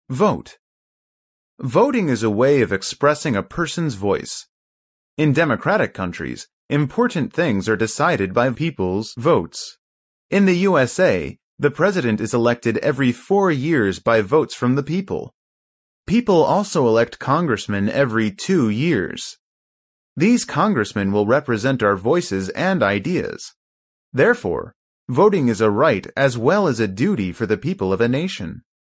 Vote. Voting is a way of expressing a person's voice. In democratic countries, important things are decided by people's votes. In the USA, the president is elected every 4 years by votes from the people. People also elect congressmen every 2 years. These congressmen will represent our voices and ideas. Therefore, voting is a right as well as a duty for the people of a nation.